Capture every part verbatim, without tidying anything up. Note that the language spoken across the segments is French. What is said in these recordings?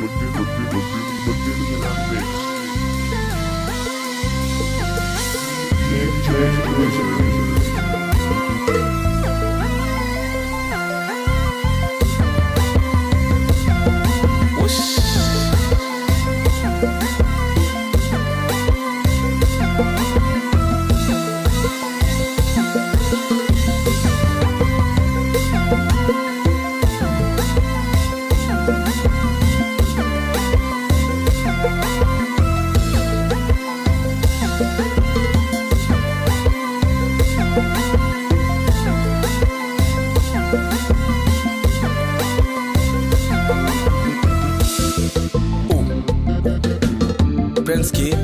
Prensky,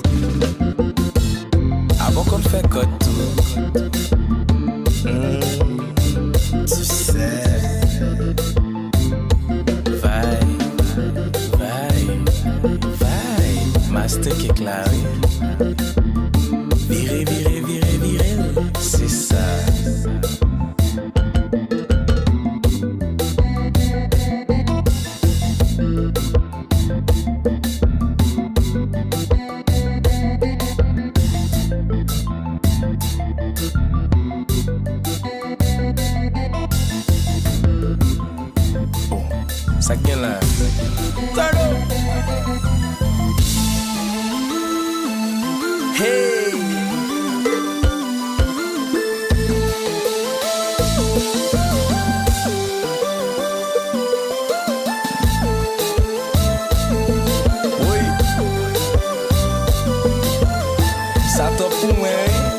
avant qu'on fait code tout, mm, tu sais, vai, vai, vai, master qui est clair, virez, virez, virez, virez, c'est ça. Ça gagne là. Hey. Oui. Ça top pour moi.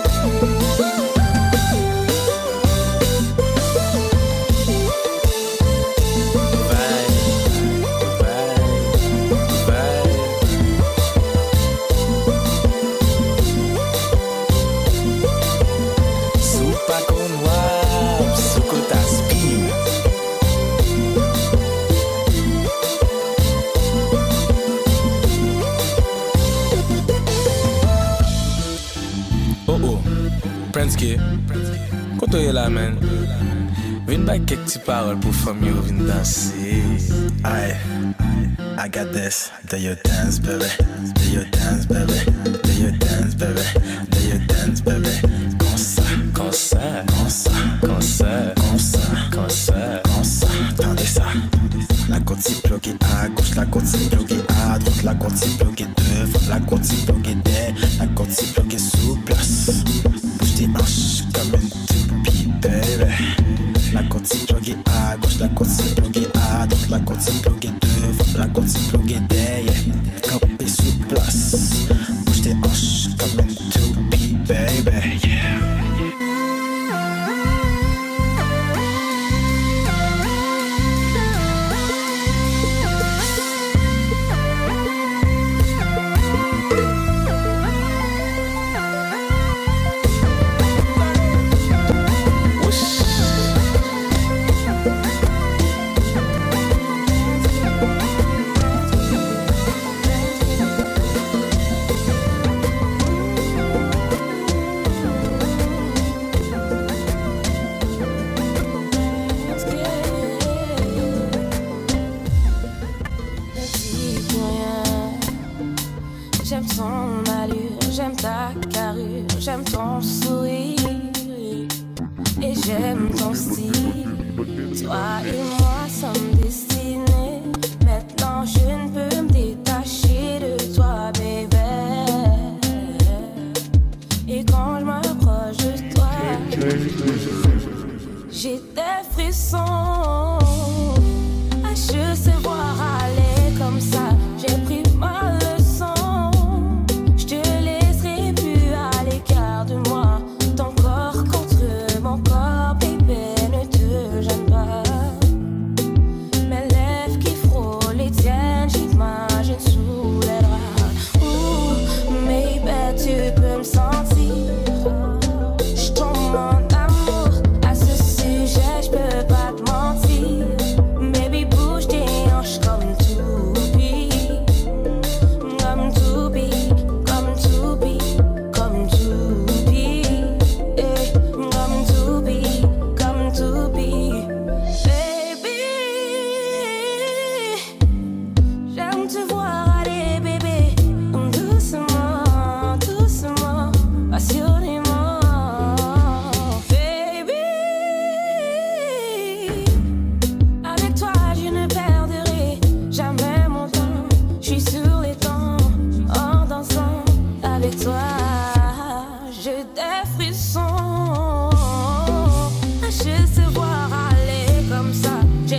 Oh oh, Prensky, quand tu es là, man, viens pas quelques petites paroles pour famille ou viens danser. Aye, I got this. Do your dance, baby. Do your dance, baby. Do your dance, baby. Do your dance, baby. Comme ça, Comme ça, comme ça, comme ça, comme ça, comme ça. comme ça. Attendez ça. La côte s'y bloquée à gauche, la côte s'y bloquée à droite, la côte s'y bloquée devant, la côte s'y bloquée derrière, la côte s'y bloquée sous place. Bouge tes hanches comme une toupie, baby. La côte s'y bloquée à gauche, la côte s'y bloquée à droite, la côte s'y bloquée devant, la côte s'y bloquée derrière, campé sous place. Bouge tes hanches comme une toupie, baby. Yeah.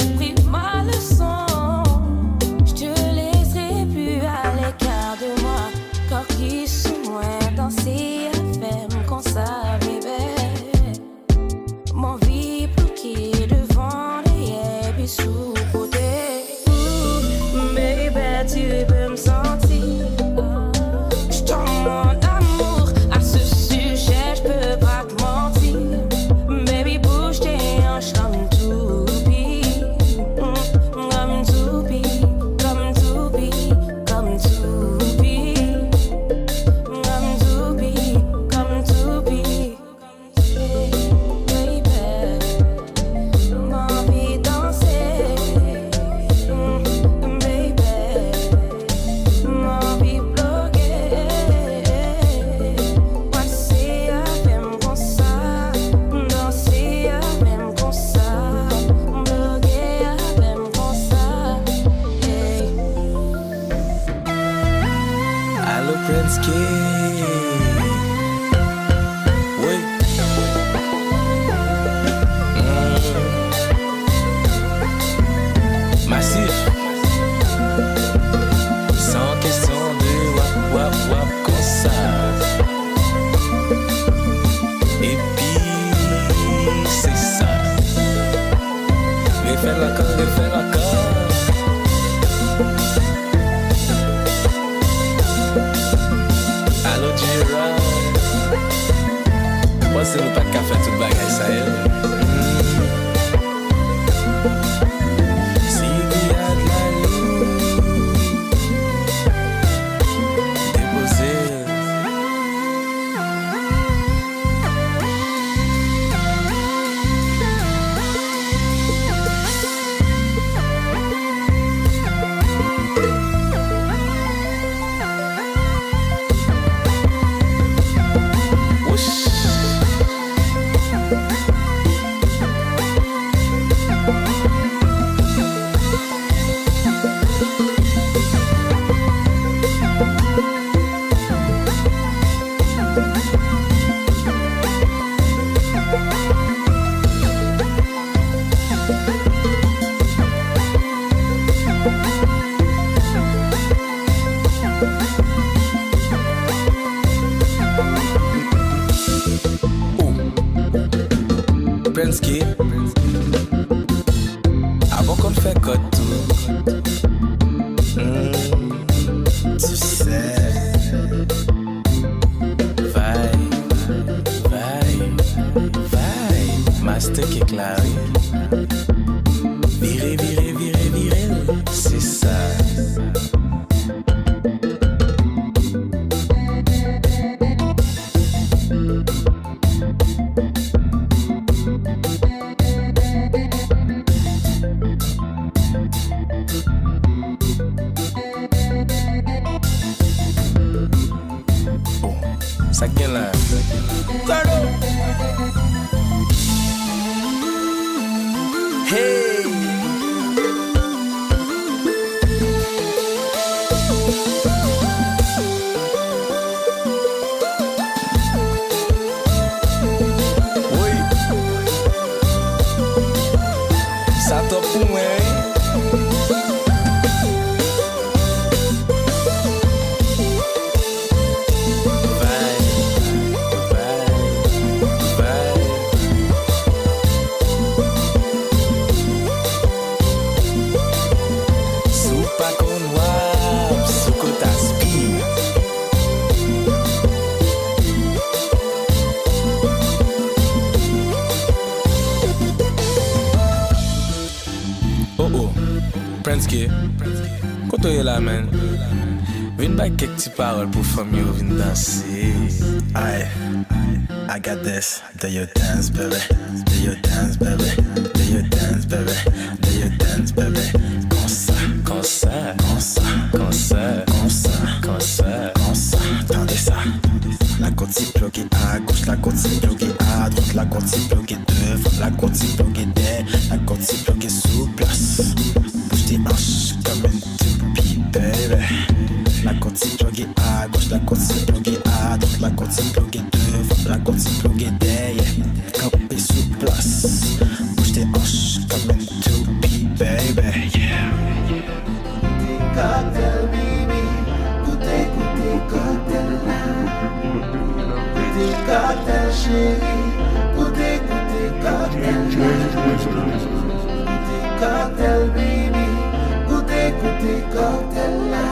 pris ma leçon. Je te laisserai plus à l'écart de moi. Corps qui sous moi, danser à faire comme ça, bébé. Mon vie bloquée devant derrière puis sous côté. Ooh, baby, tu peux me sentir. Je t'en demande amour. À ce sujet, je peux pas te mentir. Baby, bouge tes hanches comme une toupie. Mm, comme une toupie. Comme une toupie. Comme une toupie. Comme une toupie. Comme une toupie. Baby, m'envie de danser. Mm, baby, m'envie de bloquer. Passer à même comme ça. Danser à même comme ça. Bloquer à même comme ça. Hey. Allo Prensky. Oui. Mm. Massif. Sans question de wap wap wap comme ça. Et puis c'est ça. Refaire encore, refaire encore. Allo Gira. Moi c'est nous pas de café tout bagage ça y est. Si il y a de la lune déposée. Whoosh. Prensky. Avant qu'on fait code tout. Mm. Tu sais, Vai, vai, vai. Master qui est clari. Virez, virez, virez, virez. C'est ça. Ça gagne là. Hey. Oui. Ça top pour moi. Prensky, quand tu es là, man, viens pas quelques petites paroles pour famille ou viens danser. I, I got this. Do you dance, baby? Do you dance, baby? Do you dance, baby? Do you dance, baby? Comme ça, Comme ça, comme ça, comme ça, comme ça, comme ça. comme ça. Attendez ça. La côte s'y bloquée à gauche, la côte s'y bloquée à droite, la côte s'y bloquée devant, la côte s'y bloquée derrière, la côte s'y bloquée sous place. Bouge tes hanches comme une toupie, baby. La côte s'y bloquée à gauche, la côte s'y bloquée à droite, la côte s'y bloquée devant, la côte s'y bloquée derrière, campé sous place. Bouge tes hanches comme une toupie, baby, yeah. Cocktail, baby. Goûtez, goûtez, cocktail là. Goûtez, cocktail, chérie. Goûtez, goûtez, cocktail là. Goûtez, cocktail, baby. Goûtez, goûtez, cocktail là.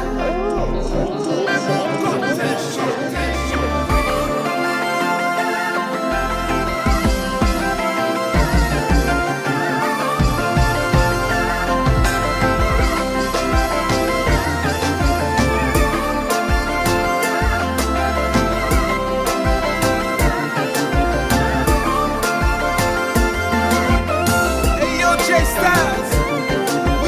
Hey yo, J Styles.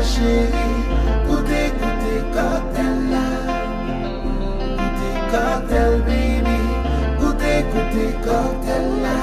cocktail chérie, goûtez, goûtez cocktail là. Goûtez cocktail baby, goûtez, goûtez cocktail là.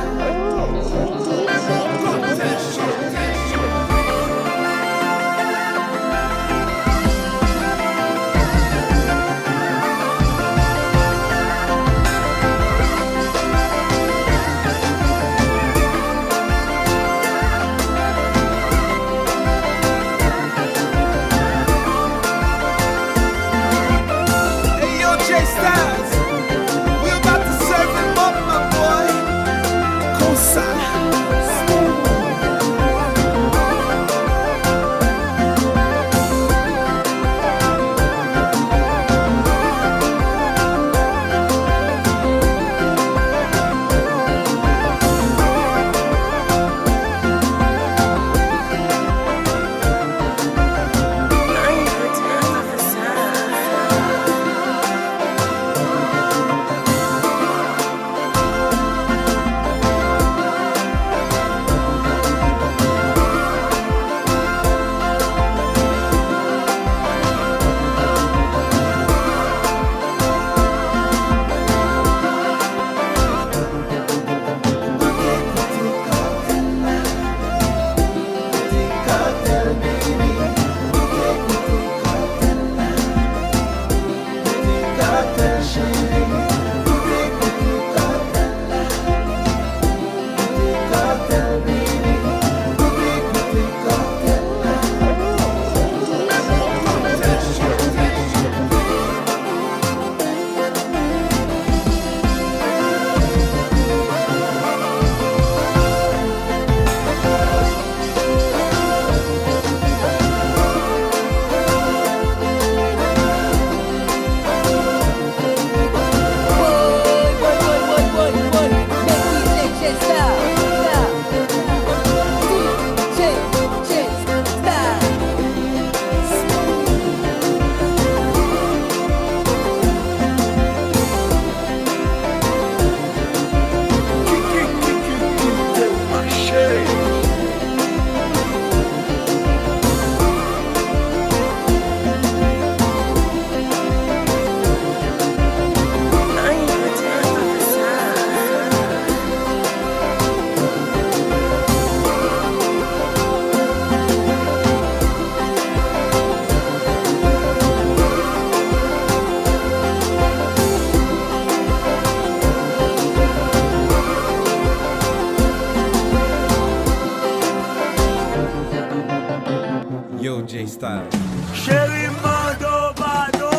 J-Style. Chérie Mando Mando,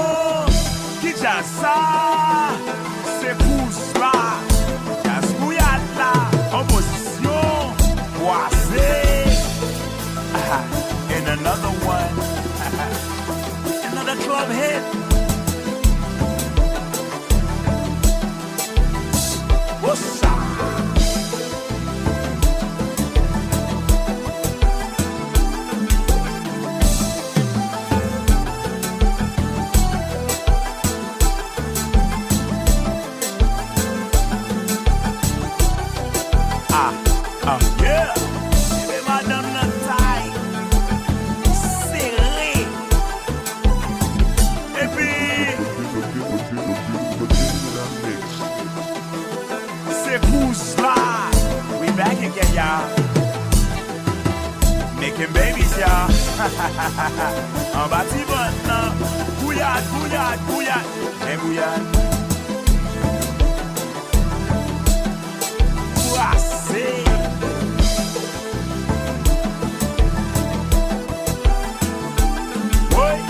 qui j'a ça, c'est pour cela. Cascouillade là, en position, croisée. And another one, another club hit. What's up? Making babies, y'all. En bâti maintenant. Bouillade, bouillade, bouillade. Et bouillade. Boissé. Oui.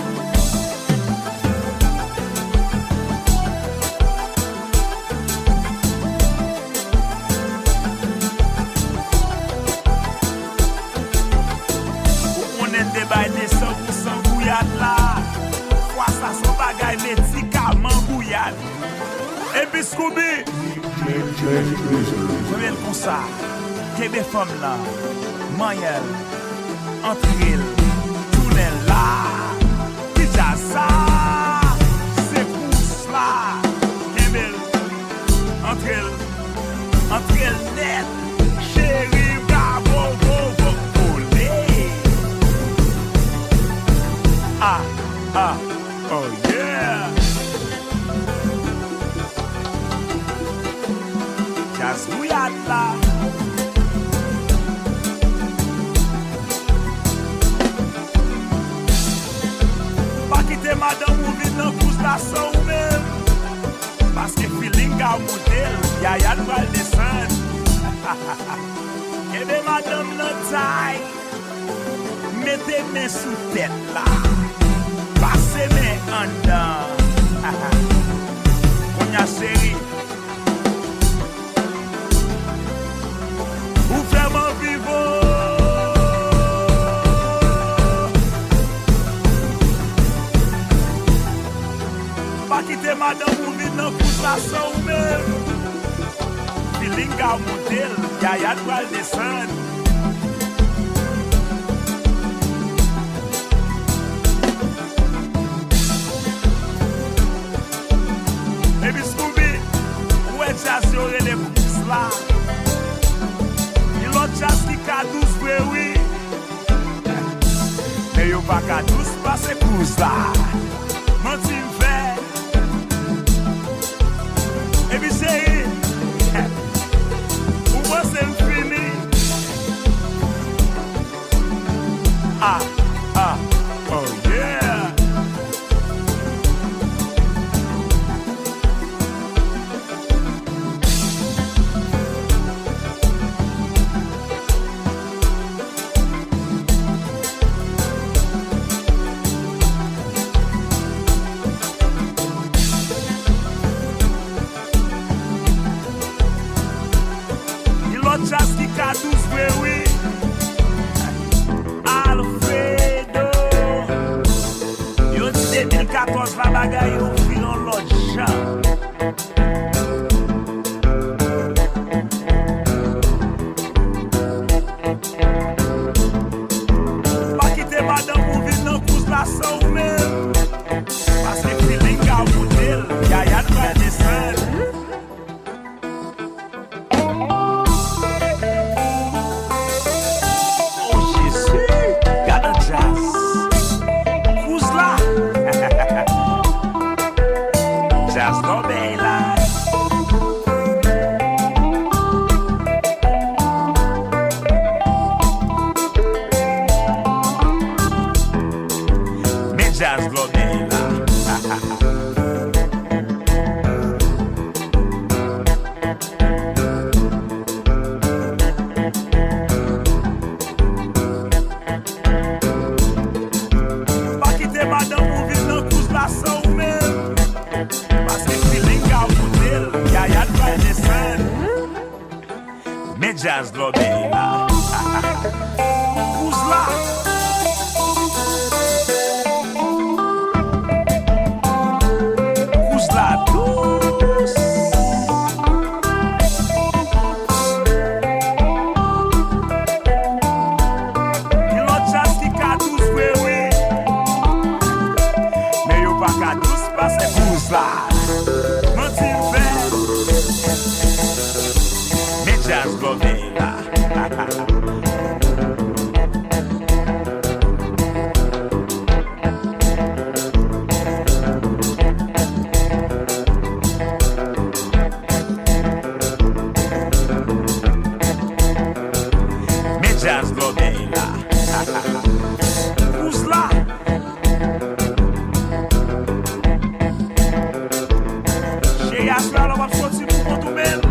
cent pour cent bouillade là. Quoi ça son bagay médicament bouillade. Et puis Scooby. Combien comme ça? Quelle des femmes là? Manuel. Entre ils. Tournel là. Qui j'a ça? C'est pour cela. Quelle entre elles. Entre elles net. Chérie, bravo, bravo, bravo. Yaya pral descend. Eh bien, madame nan taille, mettez mes sous tête là. Passez mes en dedans. On y a série. Ou vraiment vivant. Pas quitter madame ou vide dans pousse la sang ou même. Feeling a modèle, Yaya doit descendre. Et puis Scooby, où est chasse y'aurait les pouces là? Il l'autre chasse qui a douze frères, oui. Mais y'au pas qu'à douze passer pouces là. Menti m'fait. Et puis c'est où moi c'est fini. Ah, ah, oh yeah. Just qui a douze frères, oui. Alfredo. Yo dit deux mille quatorze la bagaille yo fil en l'autre champ. Pas quitter madame ou vide dans pousse la sang ou même. Parce que feeling a modèle, Yaya doit descendre. Jazz Globela. Who's là? Who's là? Tous. Il a jazz qui a tous fait, oui. Mais y'a pas qu'à tous passer who's là? Menti fait. Mais jazz Globela. Jazz Globela. Who's là? Chez Yasla, on va sortir pour tout même.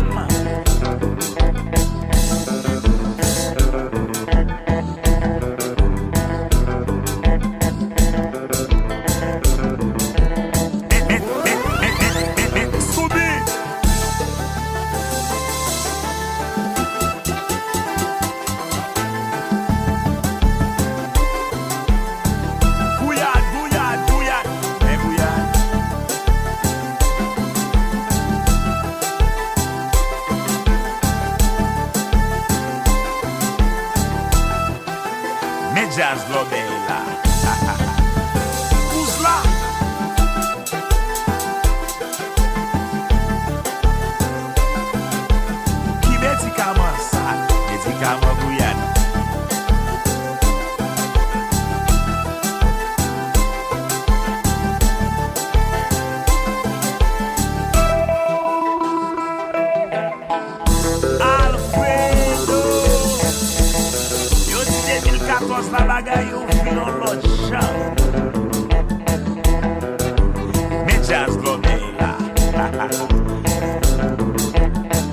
Jazz Globela. Who's là? Qui médicament ça? Médicament bouillade. Alfredo. Yo dit deux mille quatorze la bagaille au fil en l'autre champ. Mais Jazz Globela.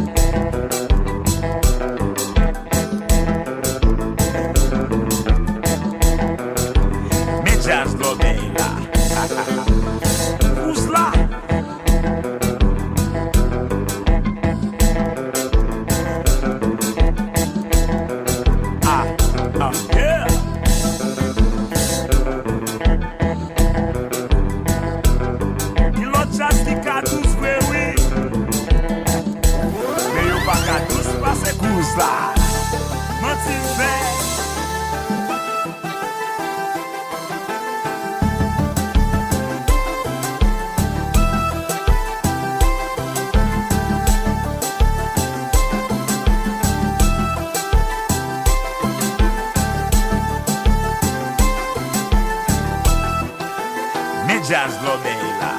Jazz l'oreille là.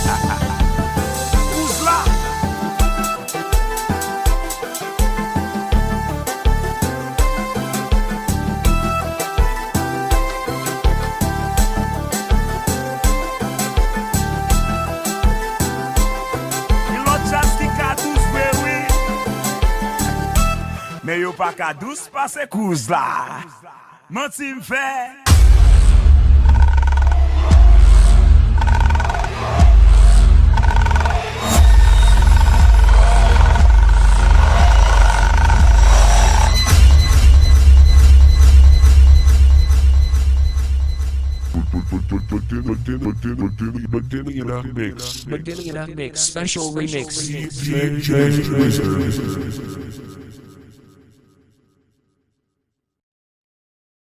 Ouz là. Mais yo pas ka douce passe kouz là. Menti m'fait. Medina Mix. Medina Mix. Special remix.